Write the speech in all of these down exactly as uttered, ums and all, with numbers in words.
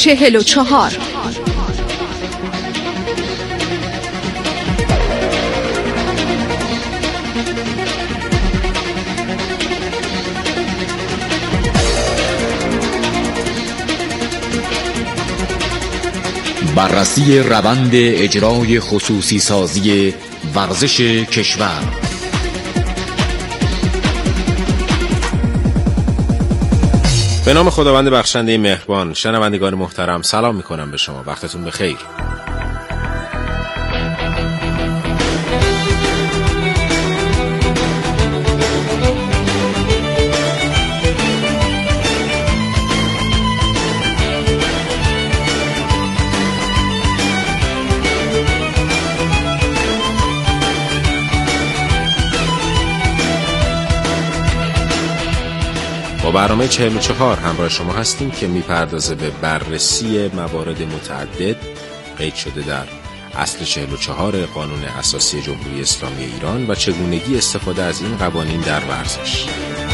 چهل و چهار. بررسی روند اجرای خصوصی سازی ورزش کشور. به نام خداوند بخشنده مهربان. شنوندگان محترم سلام میکنم به شما، وقتتون بخیر. با برنامه چهل و چهار همراه شما هستیم که میپردازه به بررسی موارد متعدد قید شده در اصل چهل و چهار قانون اساسی جمهوری اسلامی ایران و چگونگی استفاده از این قوانین در ورزش.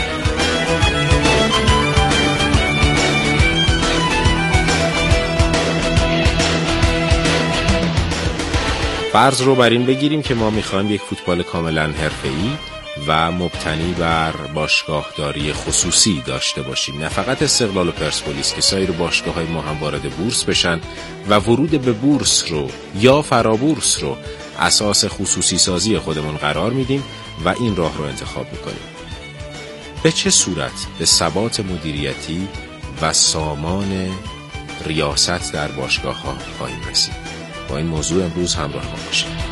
فرض رو بر این بگیریم که ما میخوایم یک فوتبال کاملا حرفه‌ای و مبتنی بر باشگاهداری خصوصی داشته باشیم، نه فقط استقلال و پرسپولیس که سایر باشگاه‌های ما هم وارد بورس بشن و ورود به بورس رو یا فرابورس رو اساس خصوصی سازی خودمون قرار میدیم و این راه رو انتخاب میکنیم. به چه صورت به ثبات مدیریتی و سامان ریاست در باشگاه‌ها خواهیم رسید؟ با این موضوع امروز همراه ما باشید.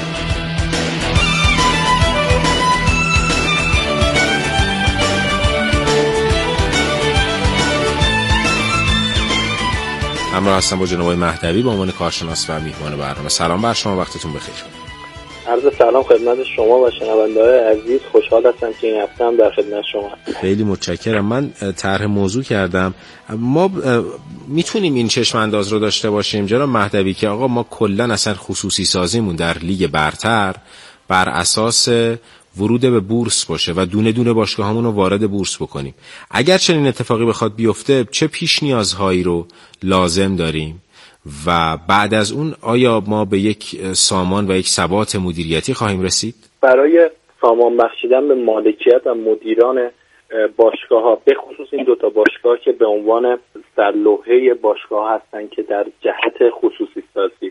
همراه هستم با جناب مهدوی به عنوان کارشناس و میهمان برنامه. سلام بر شما، وقتتون بخیر. عرض سلام خدمت شما و شنونده‌های عزیز. خوشحال هستم که این هفته هم در خدمت شما هستم. خیلی متشکرم. من طرح موضوع کردم، ما میتونیم این چشم انداز رو داشته باشیم جناب مهدوی که آقا ما کلا اصلا خصوصی سازیمون در لیگ برتر بر اساس ورود به بورس باشه و دونه دونه باشگاهامون رو وارد بورس بکنیم. اگر چنین اتفاقی بخواد بیفته چه پیش نیازهایی رو لازم داریم و بعد از اون آیا ما به یک سامان و یک ثبات مدیریتی خواهیم رسید؟ برای سامان بخشیدن به مالکیت و مدیران باشگاه‌ها، به خصوص این دوتا باشگاه که به عنوان سرلوحه باشگاه هستن که در جهت خصوصی سازی،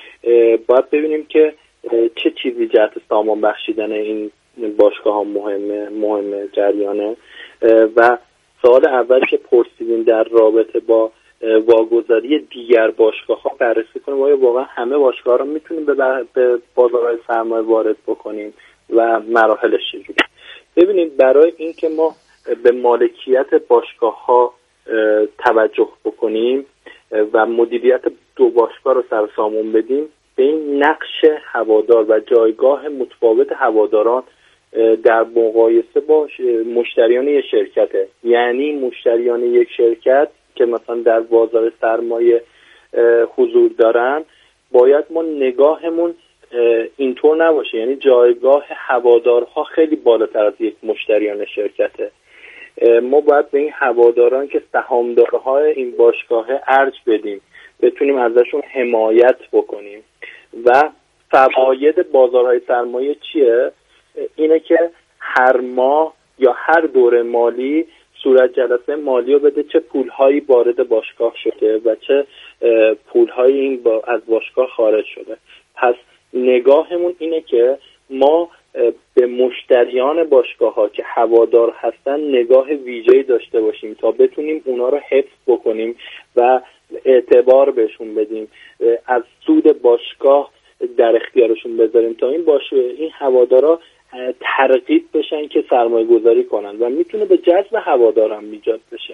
باید ببینیم که چه چیزی جهت سامان بخشیدن این باشگاه ها مهمه مهمه جریانه. و سوال اول که پرسیدین در رابطه با واگذاری دیگر باشگاه ها بررسی کنیم آیا واقعا همه باشگاه ها رو میتونیم به, به بازار سرمایه وارد بکنیم و مراحلش چجوری. ببینید، برای اینکه ما به مالکیت باشگاه ها توجه بکنیم و مدیریت دو باشگاه رو سرسامون بدیم، به این نقش هوادار و جایگاه متفاوت هواداران در مقایسه با مشتریان یک شرکته. یعنی مشتریان یک شرکت که مثلا در بازار سرمایه حضور دارن، باید ما نگاهمون اینطور نباشه، یعنی جایگاه هوادارها خیلی بالاتر از یک مشتریان شرکته. ما باید به این هواداران که سهامدارهای این باشگاه ارج بدیم، بتونیم ازشون حمایت بکنیم. و فواید بازارهای سرمایه چیه؟ اینه که هر ماه یا هر دوره مالی صورت جلسه مالی رو بده چه پولهایی وارد باشگاه شده و چه پولهایی این با از باشگاه خارج شده. پس نگاهمون اینه که ما به مشتریان باشگاه ها که هوادار هستن نگاه ویژه‌ای داشته باشیم تا بتونیم اونا رو حفظ بکنیم و اعتبار بهشون بدیم، از سود باشگاه در اختیارشون بذاریم تا این باشه این هوادارا ترغیب بشن که سرمایه گذاری کنن و میتونه به جذب هواداران ایجاد بشه.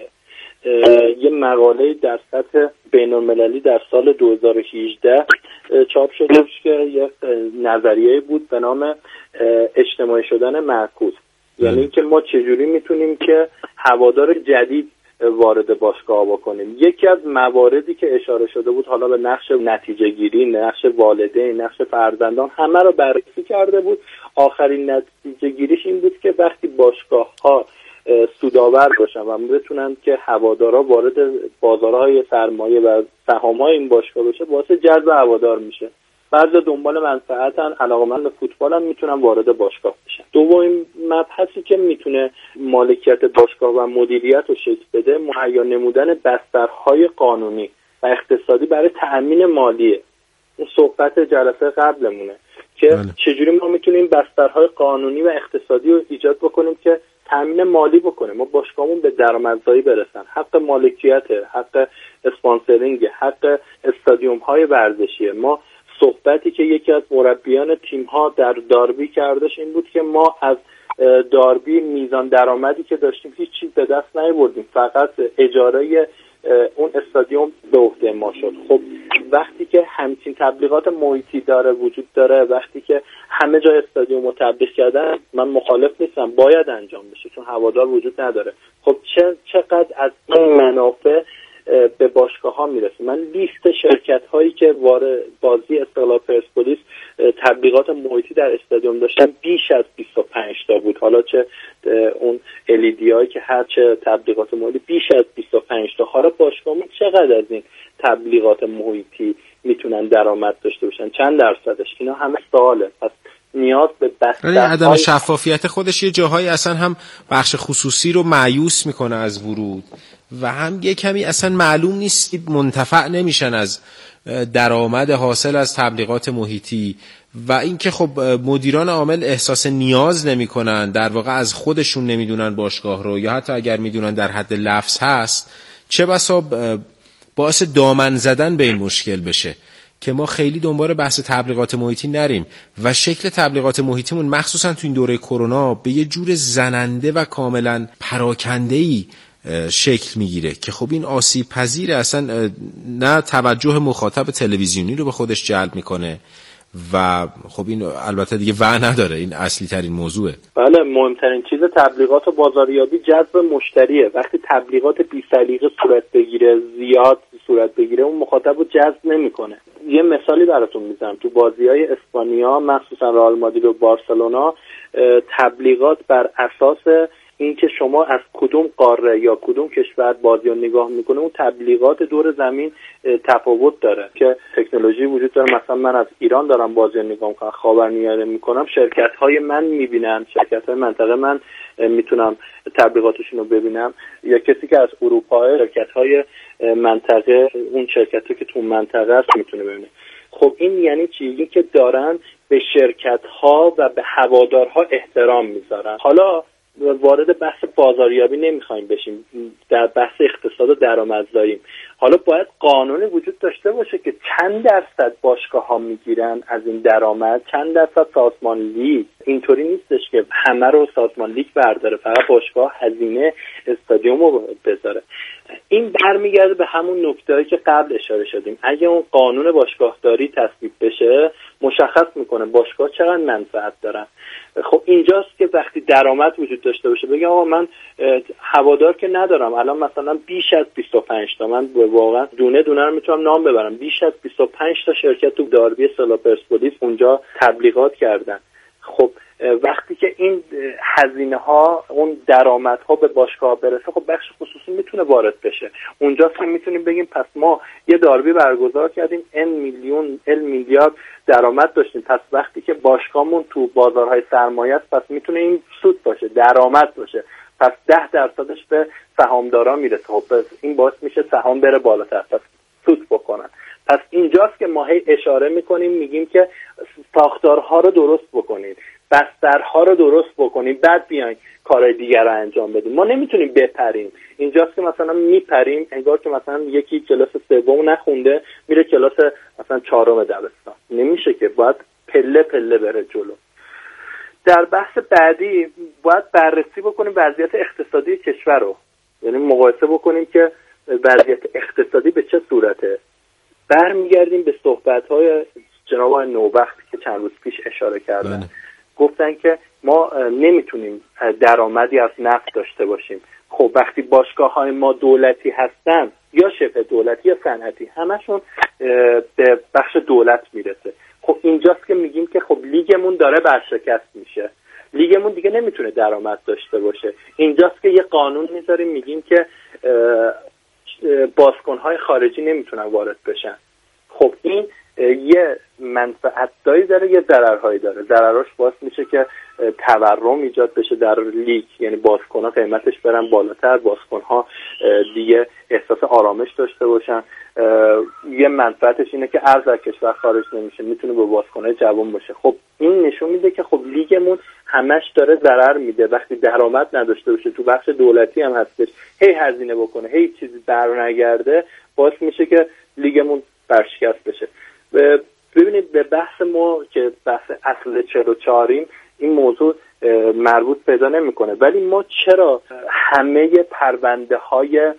یه مقاله در سطح بین المللی در سال دو هزار و هجده چاپ شده که یه نظریه بود به نام اجتماعی شدن معکوس، یعنی اینکه ما چجوری میتونیم که هوادار جدید وارد باشگاه بکنیم. یکی از مواردی که اشاره شده بود حالا به نقش نتیجه گیری، نقش والدین، نقش فرزندان، همه رو بررسی کرده بود. آخرین نتیجه گیریش این بود که وقتی باشگاه ها سودآور باشن و بتونن که هوادارا وارد بازارهای سرمایه و سهام‌های این باشگاه بشه، باعث جذب هوادار میشه. بعضی دنبال منفعتن، علاقه‌مند به فوتبالن، میتونن وارد باشگاه بشن. دومین مبحثی که میتونه مالکیت باشگاه و مدیریت رو شکل بده، مهیا نمودن بسترهای قانونی و اقتصادی برای تأمین مالیه. اون صحبت جلسه قبلمونه که بله. چجوری ما میتونیم بسترهای قانونی و اقتصادی رو ایجاد بکنیم که تامین مالی بکنه، ما باشگاهمون به درآمدزایی برسن، حق مالکیت، حق اسپانسرینگ، حق استادیوم های ورزشیه. ما صحبتی که یکی از مربیان تیم ها در داربی کردش این بود که ما از داربی میزان درآمدی که داشتیم هیچ چیز به دست نیاوردیم، فقط اجاره اون استادیوم به عهده ما شد. خب وقتی که همچین تبلیغات محیطی داره وجود داره، وقتی که همه جای استادیوم رو تبلیغ کردن، من مخالف نیستم، باید انجام بشه چون هوادار وجود نداره. خب چه چقدر از این منافع به باشگاه ها میرسه؟ من لیست شرکت هایی که وارد بازی استقلال پرسپولیس تبلیغات محیطی در استادیوم داشتن بیش از بیست و پنج تا بود. حالا چه اون الیدی هایی که هر چه تبلیغات محیطی بیش از بیست و پنج تا. حالا باشگاه ما چقدر از این تبلیغات محیطی میتونن درآمد داشته باشن؟ چند درصدش؟ اینا همه سواله. پس نیاز به بستر عدم شفافیت خودش یه جاهایی اصلا هم بخش خصوصی رو مایوس میکنه از ورود و هم یه کمی اصلا معلوم نیست، منتفع نمیشن از درآمد حاصل از تبلیغات محیطی. و اینکه خب مدیران عامل احساس نیاز نمیکنن، در واقع از خودشون نمیدونن باشگاه رو، یا حتی اگر میدونن در حد لفظ هست، چه بسا باعث دامن زدن به این مشکل بشه که ما خیلی دنبال بحث تبلیغات محیطی نریم و شکل تبلیغات محیطیمون مخصوصا تو این دوره کرونا به یه جور زننده و کاملا پراکنده‌ای شکل میگیره که خب این آسیب پذیره، اصلا نه توجه مخاطب تلویزیونی رو به خودش جلب میکنه و خب این البته دیگه وع نداره، این اصلی ترین موضوعه. بله، مهمترین چیز تبلیغات و بازاریابی جذب مشتریه. وقتی تبلیغات بی سلیقه صورت بگیره، زیاد صورت بگیره، اون مخاطب رو جذب نمیکنه. یه مثالی براتون میزنم، تو بازی‌های اسپانیا مخصوصا رئال مادرید و بارسلونا تبلیغات بر اساس اینکه شما از کدوم قاره یا کدوم کشور بازی رو نگاه میکنه، اون تبلیغات دور زمین تفاوت داره که تکنولوژی وجود داره. مثلا من از ایران دارم بازی رو نگاه میکنم، خاورمیانه میکنم، شرکت های من میبینن، شرکت های منطقه من میتونم تبلیغاتشون رو ببینم، یا کسی که از اروپا شرکت های منطقه، اون شرکت که تو منطقه است میتونه ببینه. خب این یعنی چی؟ این که دارن به شرکت ها و به هوادارها احترام میذارن. حالا وارد بحث بازاریابی نمیخوایم بشیم، در بحث اقتصاد و درآمدزاییم. حالا باید قانونی وجود داشته باشه که چند درصد باشگاه ها میگیرن از این درآمد، چند درصد سازمان لیگ. اینطوری نیستش که همه رو سازمان لیگ برداره، فقط باشگاه هزینه استادیوم رو بذاره. این برمیگرده به همون نکته‌ای که قبل اشاره شدیم. اگه اون قانون باشگاهداری تصویب بشه، مشخص میکنه باشگاه چقدر منفعت دارن. خب اینجاست که وقتی درآمد وجود داشته باشه، بگم آقا من هوادار که ندارم، الان مثلا بیش از بیست و پنج تا، من واقعا دونه دونه رو میتونم نام ببرم، بیش از بیست و پنج تا شرکت تو داربی استقلال پرسپولیس اونجا تبلیغات کردن. خب وقتی که این هزینه ها، اون درآمد ها به باشگاه برسه، خب بخش خصوصی میتونه وارد بشه. اونجاست که میتونیم بگیم پس ما یه داربی برگزار کردیم، ان میلیون ال میلیارد درآمد داشتیم، پس وقتی که باشگاهمون تو بازارهای سرمایه است، پس میتونه این سود باشه، درآمد باشه، پس ده درصدش به سهامدارا میرسه. خب این باعث میشه سهام بره بالاتر، پس سود بکنن. پس اینجاست که ما هی اشاره میکنیم، میگیم که ساختارها رو درست بکنید، بسترها رو درست بکنیم، بعد بیاین کارهای دیگر رو انجام بدیم. ما نمیتونیم بپریم. اینجاست که مثلا میپریم انگار که مثلا یکی کلاس سوم نخونده میره کلاس مثلا چهارم دبستان. نمیشه که، باید پله پله بره جلو. در بحث بعدی باید بررسی بکنیم وضعیت اقتصادی کشور رو، یعنی مقایسه بکنیم که وضعیت اقتصادی به چه صورته. برمیگردیم به صحبت‌های جناب آقای نوبخت که چند روز پیش اشاره کردن. بله. گفتن که ما نمیتونیم درآمدی از نفت داشته باشیم. خب وقتی باشگاه‌های ما دولتی هستن یا شبه دولتی یا صنعتی، همشون به بخش دولت میرسه. خب اینجاست که میگیم که خب لیگمون داره برشکست میشه. لیگمون دیگه نمیتونه درآمد داشته باشه. اینجاست که یه قانون میذاریم میگیم که بازیکن‌های خارجی نمیتونن وارد بشن. خب این یه منفعتایی داره، یه ضررهایی داره. ضرراش باعث میشه که تورم ایجاد بشه در لیگ، یعنی بازیکن‌ها قیمتش برن بالاتر، بازیکن‌ها دیگه احساس آرامش داشته باشن. یه منفعتش اینه که ارز از کشور خارج نمیشه، میتونه به بازیکن‌های جوان باشه. خب این نشون میده که خب لیگمون همش داره ضرر میده. وقتی درآمد نداشته باشه، تو بخش دولتی هم هستش، هی هزینه بکنه، هی چیزی برنگرده، باعث میشه که لیگمون برشکست بشه. ببینید به بحث ما که بحث اصل چهل و چهاریم این موضوع مربوط پیدا نمیکنه، ولی ما چرا همه پرونده های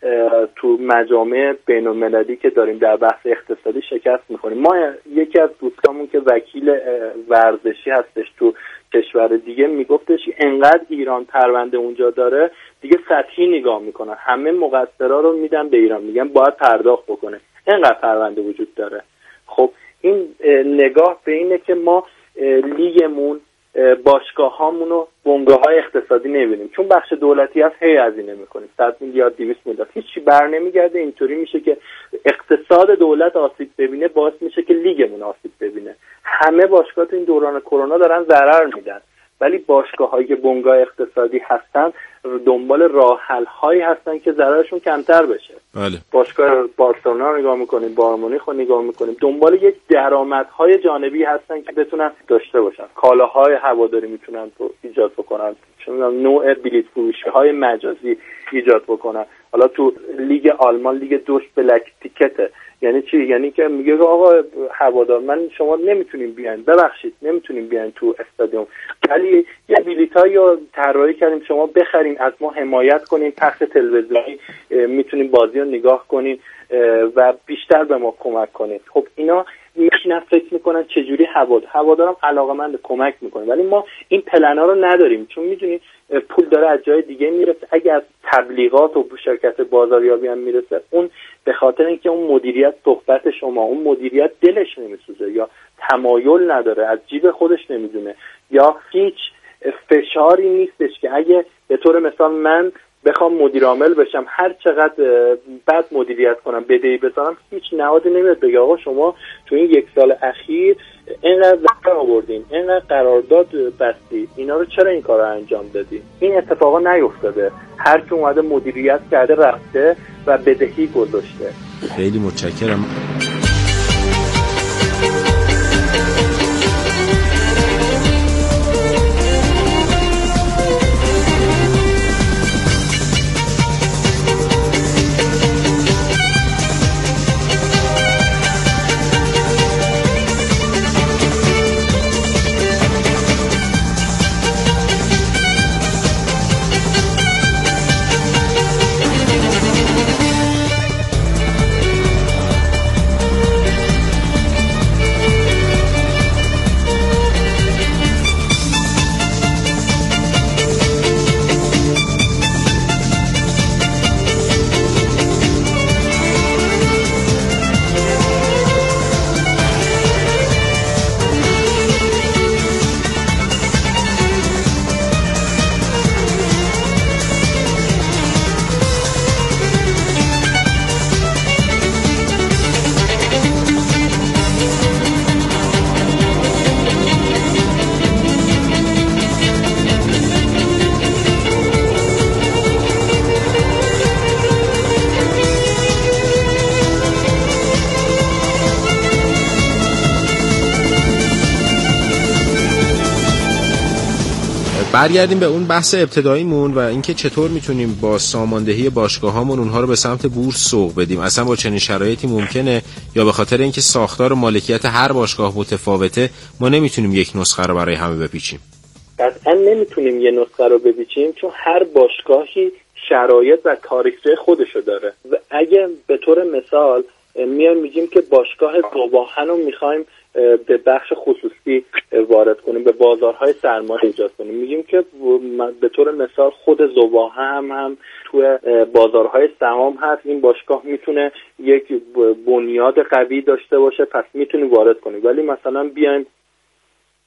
تو مجامع بین المللی که داریم در بحث اقتصادی شکست میکنیم؟ ما یکی از دوستامون که وکیل ورزشی هستش تو کشور دیگه میگفتش انقدر ایران پرونده اونجا داره دیگه سطحی نگاه میکنن، همه مقصرا رو میدن به ایران، میگن باید پرداخت بکنه، انقدر پرونده وجود داره. خب این نگاه به اینه که ما لیگمون، باشگاه هامون رو بنگاه های اقتصادی نبینیم، چون بخش دولتی هست هی هزینه میکنیم، صد میلیارد دویست میلیارد، هیچی بر نمیگرده. اینطوری میشه که اقتصاد دولت آسیب ببینه، باعث میشه که لیگمون آسیب ببینه. همه باشگاه تو این دوران کرونا دارن ضرر میدن، ولی باشگاه هایی که بنگاه اقتصادی هستن دنبال راه حل هایی هستن که ضررشون کمتر بشه. بله. باشگاه بارسلونا رو نگاه میکنیم، بایر مونیخ رو نگاه میکنیم، دنبال یک درآمدهای جانبی هستن که بتونن داشته باشن. کالاهای هواداری میتونن ایجاد بکنن، چون نوع بلیط فروشی های مجازی ایجاد بکنن. حالا تو لیگ آلمان لیگ دوش بلک تیکته، یعنی چی؟ یعنی که میگه آقا هوادار من شما نمیتونیم بیاین، ببخشید نمیتونیم بیاین تو استادیوم، ولی یه بلیطایی رو طراحی کردیم شما بخرین، از ما حمایت کنین، پخش تلویزیونی میتونیم بازی رو نگاه کنین و بیشتر به ما کمک کنین. خب اینا میشینن فکر میکنن چجوری هوادار هوادارم علاقه‌مند کمک میکنه، ولی ما این پلنا رو نداریم، چون میدونید پول داره از جای دیگه میرسه. اگر تبلیغات و شرکت بازاریابی هم میرسه، اون به خاطر اینکه اون مدیریت صحبت شما، اون مدیریت دلش نمیسوزه یا تمایل نداره، از جیب خودش نمیدونه، یا هیچ فشاری نیستش که اگه به طور مثال من بخوام مدیر عامل بشم هر چقدر بد مدیریت کنم، بدهی بذارم، هیچ نهادی نمیاد بگه آقا شما تو این یک سال اخیر اینقدر ضرر آوردین، اینقدر قرارداد بستی، اینا رو چرا این کار رو انجام دادی؟ این اتفاقا نیفتاده. هر کی اومده مدیریت کرده رفته و بدهی گذاشته. خیلی متشکرم. برگردیم به اون بحث ابتداییمون و اینکه چطور میتونیم با ساماندهی باشگاهامون اونها رو به سمت بورس سوق بدیم. اصلا با چنین شرایطی ممکنه یا به خاطر اینکه ساختار و مالکیت هر باشگاه متفاوته ما نمیتونیم یک نسخه رو برای همه بپیچیم؟ قطعا نمیتونیم یه نسخه رو بپیچیم، چون هر باشگاهی شرایط و تاریخچه خودشو داره. و اگه به طور مثال میایم میگیم که باشگاه ذوب‌آهن رو میخوایم به بخش خصوصی وارد کنیم، به بازارهای سرمایه ایجاد کنیم، میگیم که به طور مثال خود ذوب‌آهن هم, هم تو بازارهای سهام هست، این باشگاه میتونه یک بنیاد قوی داشته باشه، پس میتونیم وارد کنیم. ولی مثلا بیایم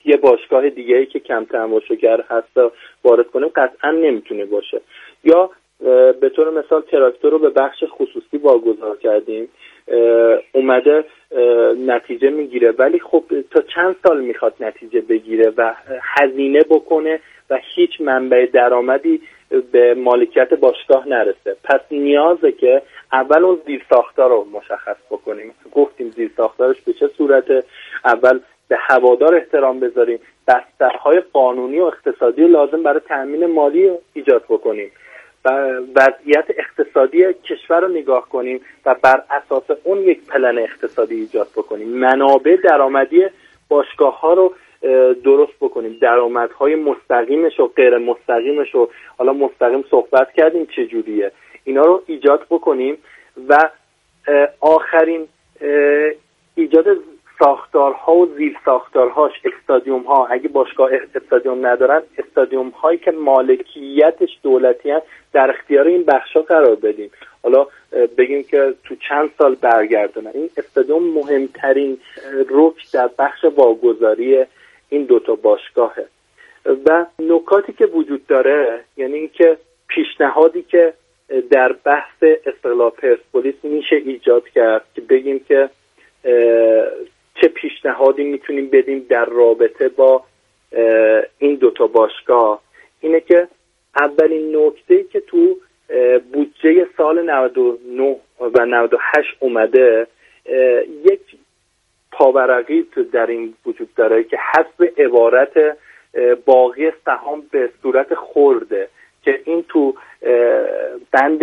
یه باشگاه دیگه‌ای که کم تماشاگر هست وارد کنیم قطعا نمیتونه باشه. یا به طور مثال تراکتور رو به بخش خصوصی واگذار کردیم، اومده نتیجه میگیره، ولی خب تا چند سال میخواد نتیجه بگیره و هزینه بکنه و هیچ منبع درآمدی به مالکیت باشگاه نرسه. پس نیازه که اول اون زیرساختار رو مشخص بکنیم. گفتیم زیرساختارش به چه صورته، اول به هوادار احترام بذاریم، بسترهای قانونی و اقتصادی لازم برای تأمین مالی ایجاد بکنیم و وضعیت اقتصادی کشور رو نگاه کنیم و بر اساس اون یک پلن اقتصادی ایجاد بکنیم. منابع درآمدی باشگاه ها رو درست بکنیم، درآمدهای مستقیمش و غیر مستقیمش رو، حالا مستقیم صحبت کردیم چجوریه، اینا رو ایجاد بکنیم. و آخرین ایجاد ساختارها و زیر ساختارهاش، استادیوم ها، اگه باشگاه استادیوم ندارن، استادیوم هایی که مالکیتش دولتی هست در اختیار این بخشا قرار بدیم. حالا بگیم که تو چند سال برگردونن. این استادیوم مهمترین رکن در بخش واگذاری این دوتا باشگاهه. و نکاتی که وجود داره یعنی اینکه پیشنهادی که در بحث استقلال پرسپولیس میشه ایجاد کرد که بگیم که چه پیشنهادی میتونیم بدیم در رابطه با این دوتا باشگاه، اینه که اولین نکته‌ای که تو بودجه سال نود و نه و نود و هشت اومده، یک پاورقی در این وجود داره که حسب عبارت باقی سهام به صورت خرده، که این تو بند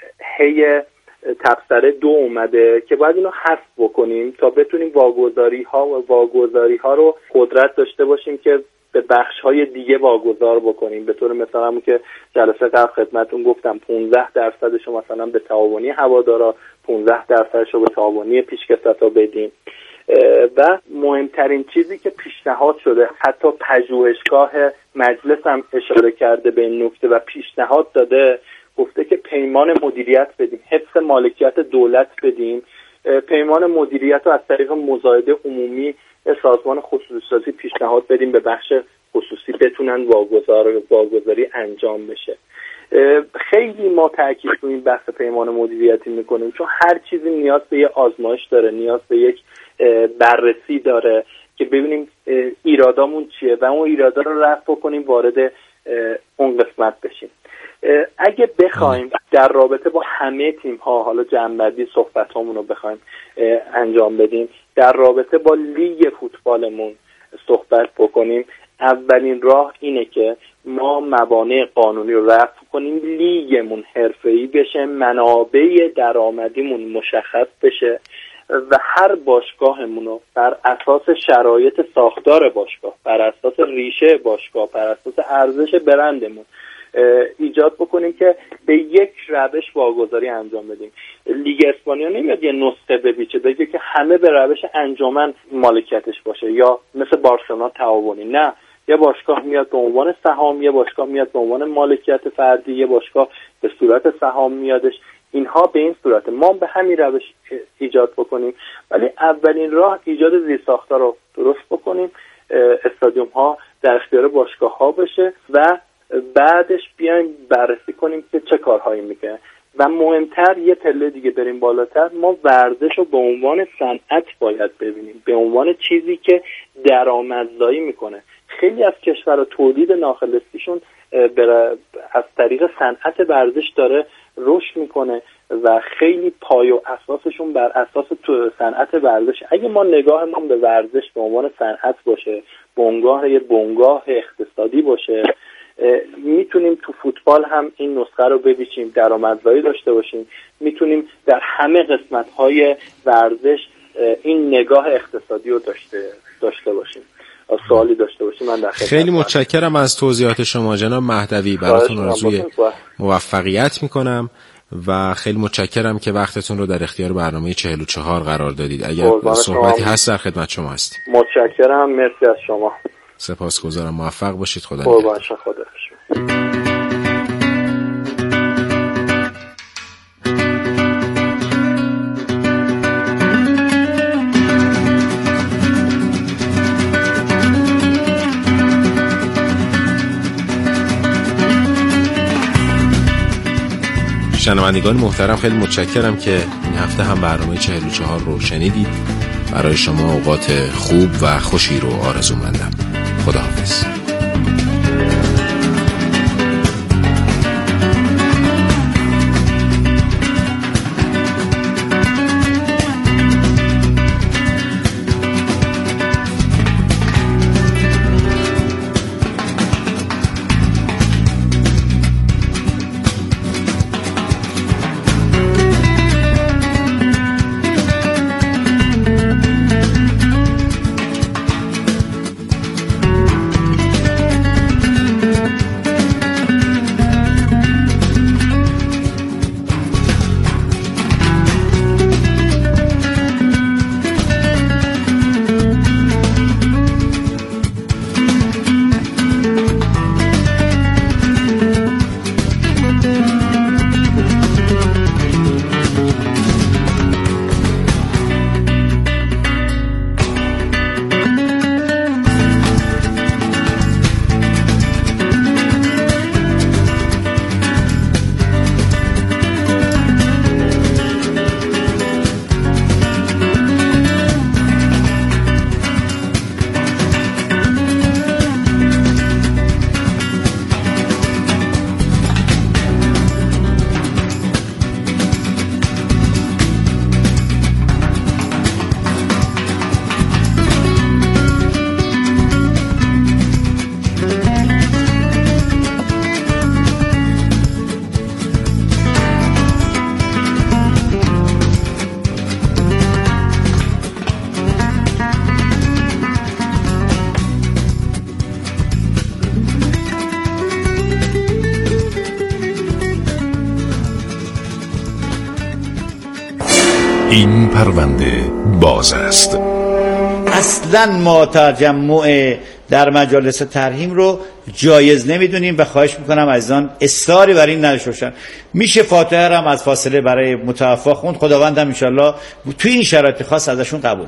هی تبصره دو اومده که باید اینو حذف بکنیم تا بتونیم واگذاری ها و واگذاری ها رو قدرت داشته باشیم که به بخش های دیگه واگذار بکنیم. به طور مثال همون که جلسه قبل خدمتتون گفتم پانزده درصدش رو مثلا به تعاونی هوادارا، پانزده درصدش رو به تعاونی پیشکسوتا بدیم. و مهمترین چیزی که پیشنهاد شده، حتی پژوهشگاه مجلس هم اشاره کرده به این نکته و پیشنهاد داده، گفته که پیمان مدیریت بدیم، حفظ مالکیت دولت بدیم، پیمان مدیریت رو از طریق مزایده عمومی سازمان خصوصی سازی پیشنهاد بدیم به بخش خصوصی بتونن واگذار واگذاری انجام بشه. خیلی ما تاکید روی این بحث پیمان مدیریتی میکنیم چون هر چیزی نیاز به یه آزمایش داره، نیاز به یک بررسی داره که ببینیم ایرادامون چیه و اون ایرادا رو رفع کنیم، وارد اون قسمت بشیم. اگه بخوایم در رابطه با همه تیم ها، حالا جمع‌بندی صحبت هامون رو بخوایم انجام بدیم، در رابطه با لیگ فوتبالمون صحبت بکنیم، اولین راه اینه که ما موانع قانونی رو رفع کنیم، لیگمون حرفه‌ای بشه، منابع درآمدیمون مشخص بشه و هر باشگاهمون رو بر اساس شرایط ساختار باشگاه، بر اساس ریشه باشگاه، بر اساس ارزش برندمون ایجاد بکنیم که به یک روش واگذاری انجام بدیم. لیگ اسپانیا نمیاد یه نسخه بپیچه بگه که همه به روش انجمن مالکیتش باشه یا مثل بارسلونا تعاونی. نه، یه باشگاه میاد به عنوان سهام، یه باشگاه میاد به عنوان مالکیت فردی، یه باشگاه به صورت سهام میادش. اینها به این صورت ما به همین روش ایجاد بکنیم، ولی اولین راه ایجاد زیرساختار رو درست بکنیم، استادیوم ها در اختیار باشگاه ها بشه و بعدش بیایم بررسی کنیم که چه کارهایی میکنه. و مهمتر یه پله دیگه بریم بالاتر، ما ورزش رو به عنوان صنعت باید ببینیم، به عنوان چیزی که درآمدزایی میکنه. خیلی از کشورها تولید ناخالصیشون از طریق صنعت ورزش داره رشد میکنه و خیلی پای و اساسشون بر اساس تو صنعت ورزش. اگه ما نگاهمون به ورزش به عنوان صنعت باشه، بنگاه یه بنگاه اقتصادی باشه، میتونیم تو فوتبال هم این نسخه رو ببیچیم، درآمدزایی داشته باشیم، میتونیم در همه قسمت‌های ورزش این نگاه اقتصادی رو داشته داشته باشیم. سوالی داشته باشیم من در خیلی متشکرم از توضیحات شما جناب مهدوی، براتون آرزوی موفقیت میکنم و خیلی متشکرم که وقتتون رو در اختیار برنامه چهل و چهار قرار دادید. اگر صحبتی هست در خدمت شما هستیم. متشکرم، مرسی از شما. سپاسگزارم، موفق باشید. خدا نگهدار. شنوندگان محترم خیلی متشکرم که این هفته هم برنامه چهل و چهار رو شنیدید. برای شما اوقات خوب و خوشی رو آرزو مندم. خداحافظ. این پرونده باز است. اصلا ما تجمع در مجالس ترحیم رو جایز نمیدونیم و خواهش میکنم عزیزان اصراری بر این نداشته باشن. میشه فاتحه هم از فاصله برای متوفا خوند. خداوندم انشالله توی این شرایط خاص ازشون قبول.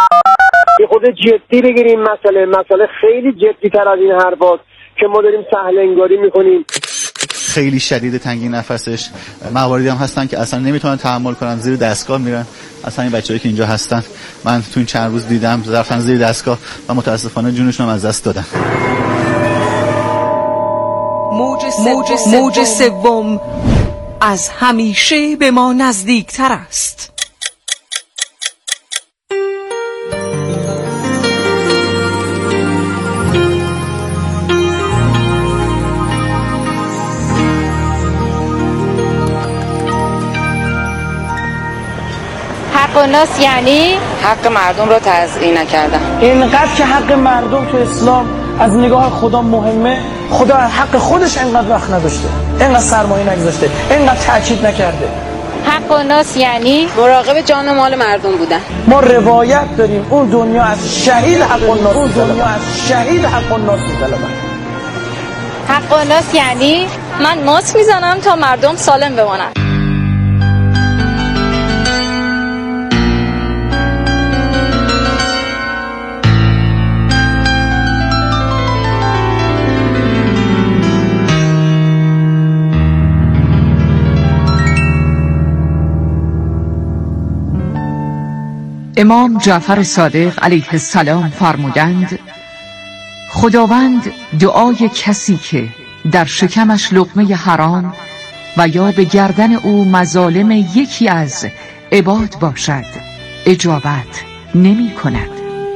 یه خود جدی بگیریم مسئله مسئله خیلی جدی تر از این حرفاست که ما داریم سهل انگاری میکنیم. خیلی شدید تنگی نفسش، مواردی هم هستن که اصلا نمیتونن تحمل کنن، زیر دستگاه میرن. اصلا این بچه‌ای که اینجا هستن من تو این چند روز دیدم رفتن زیر دستگاه و متاسفانه جونشون هم از دست دادن. موج سوم از همیشه به ما نزدیکتر است. حق و ناس یعنی حق مردم رو تضییع نکردن. اینقدر که حق مردم تو اسلام از نگاه خدا مهمه، خدا حق خودش اینقدر وقت نداشته، اینقدر سرمایه نگذاشته، اینقدر تاکید نکرده. حق و ناس یعنی مراقب جان و مال مردم بودن. ما روایت داریم اون دنیا از شهید حق و ناس، اون دنیا از شهید حق و ناس می‌طلبه. حق و ناس یعنی من ماسک میزنم تا مردم سالم بمونن. امام جعفر صادق علیه السلام فرمودند خداوند دعای کسی که در شکمش لقمه حرام و یا به گردن او مظالم یکی از عباد باشد اجابت نمی کند.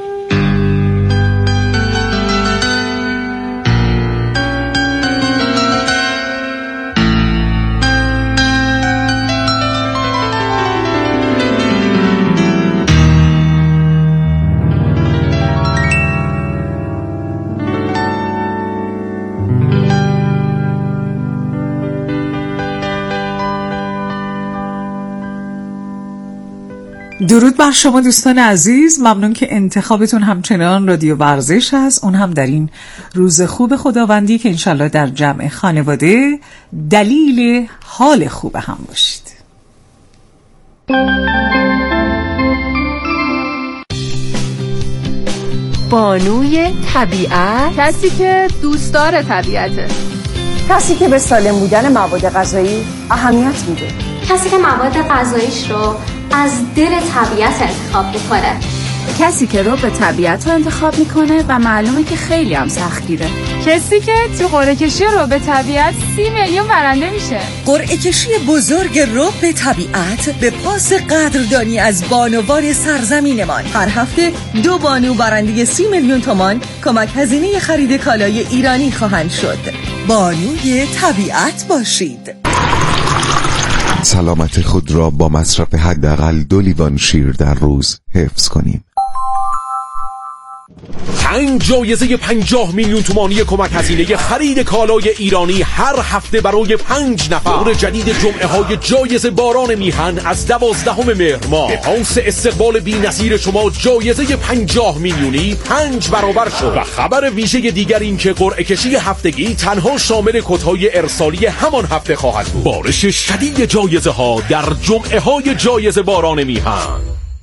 درود بر شما دوستان عزیز، ممنون که انتخابتون همچنان رادیو ورزش هست، اون هم در این روز خوب خداوندی که انشالله در جمع خانواده دلیل حال خوب هم باشید. بانوی طبیعت، کسی که دوستدار طبیعته. کسی که به سالم بودن مواد غذایی اهمیت میده، کسی که مواد غذاییش رو از دل طبیعت انتخاب میکنه، کسی که رو به طبیعت رو انتخاب میکنه و معلومه که خیلی هم سختگیره، کسی که تو قرعه کشی رو به طبیعت سی میلیون برنده میشه. قرعه کشی بزرگ رو به طبیعت به پاس قدردانی از بانوان سرزمینمان. هر هفته دو بانو برنده سی میلیون تومان کمک هزینه خرید کالای ایرانی خواهند شد. بانوی طبیعت باشید. سلامت خود را با مصرف حداقل دو لیوان شیر در روز حفظ کنیم. پنج جایزه پنجاه میلیون تومانی کمک هزینه خرید کالای ایرانی هر هفته برای پنج نفر. دور جدید جمعه های جایزه باران میهن از دوازدهم مهر ماه به پاس استقبال بی‌نظیر شما جایزه پنجاه میلیونی پنج برابر شد. و خبر ویژه دیگر این که قرعه کشی هفتگی تنها شامل کدهای ارسالی همان هفته خواهد بود. بارش شدید جایزه ها در جمعه های جایزه باران میهن.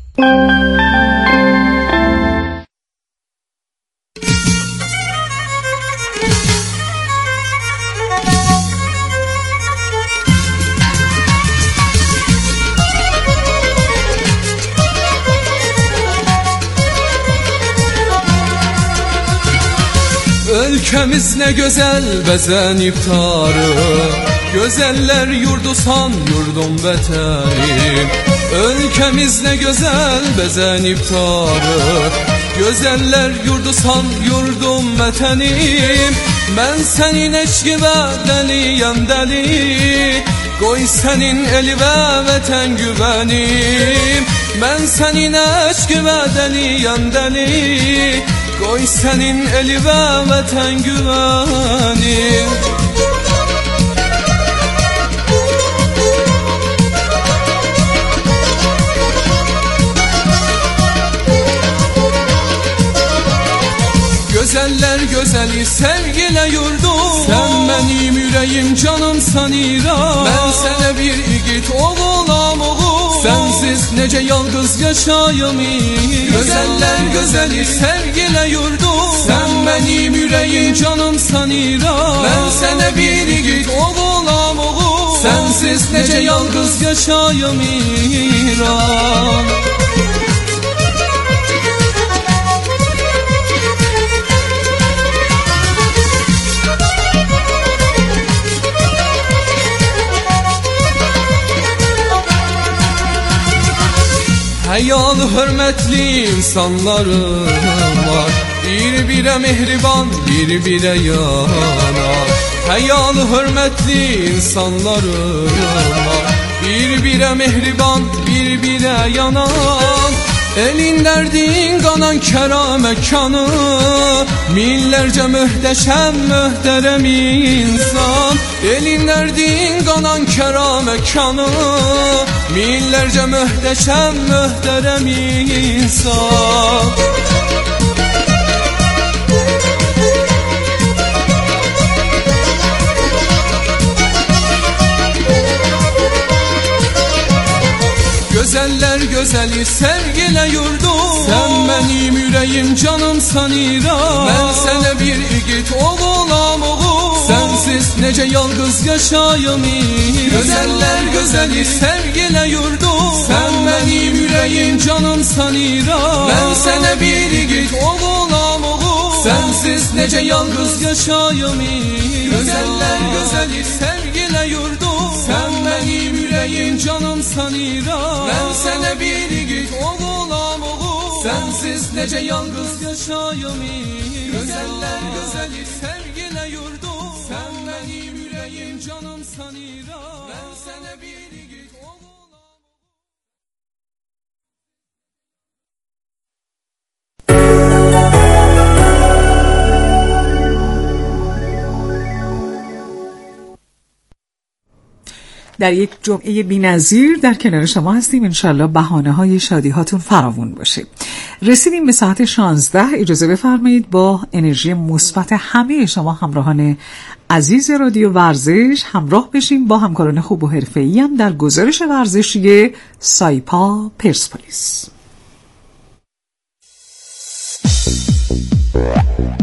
Ülkemiz ne güzel bezen iftarı, güzeller yurdu san yurdum beterim. Ülkemiz ne güzel bezen iftarı, güzeller yurdu san yurdum beterim. Ben senin eşki ve deliyem deli, koy senin eli ve vatan güvenim. Ben senin eşki ve deliyem deli, koy senin eli ve vatan güvenim. Güzeller güzeli sevgile yurdum, sen benim yüreğim canımsan İran. Ben sana bir igit oğulam oğul, sensiz nece yalnız yaşayım. Güzeller güzeli sevgile yurdum, sen benim yüreğim canımsan İran. Ben sana bir igit oğulam oğul, sensiz nece yalnız yaşayım İran. Hayalı hürmetli insanlarım var, bir bire mehriban bir bire yanar. Hayalı hürmetli insanlarım var, bir bire mehriban bir bire yanar. Elin derdin kanan kera mekanı, millerce mühteşem mühterem insan. Elin derdin kanan kera mekanı, millerce mühteşem mühterem insan. Güzeller güzeli sevgile yurdum, sen benim yüreğim canımsan İran. Ben sana bir igit oğulam oğul, sensiz nece yalnız yaşayım İran. Güzeller güzeli sevgile yurdum, sen benim yüreğim canımsan İran. Ben sana bir igit oğulam oğul, sensiz nece yalnız yaşayım İran. Güzeller güzeli sevgile yurdum, sen benim yüreğim canımsan İran. Ben sana bir igit oğulam oğul, sensiz nece yalnız yaşayım İran. Güzeller güzeli sevgile yurdum, sen benim yüreğim canımsan İran. Ben sana bir igit oğulam. در یک جمعه بی‌نظیر در کنار شما هستیم. انشالله بهانه های شادی هاتون فراوون باشه. رسیدیم به ساعت شانزده. اجازه بفرمایید با انرژی مثبت همه شما همراهان عزیز رادیو ورزش همراه بشیم با همکاران خوب و حرفه‌ای هم در گزارش ورزشی سایپا پرسپولیس.